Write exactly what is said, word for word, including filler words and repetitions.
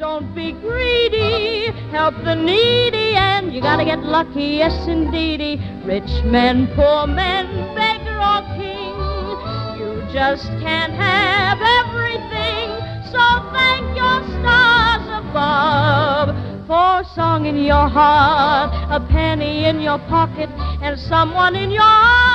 don't be greedy. Help the needy, and you gotta get lucky, yes indeedy. Rich men, poor men, beggar or king, you just can't have everything. So thank your stars above for a song in your heart, a penny in your pocket, and someone in your arms.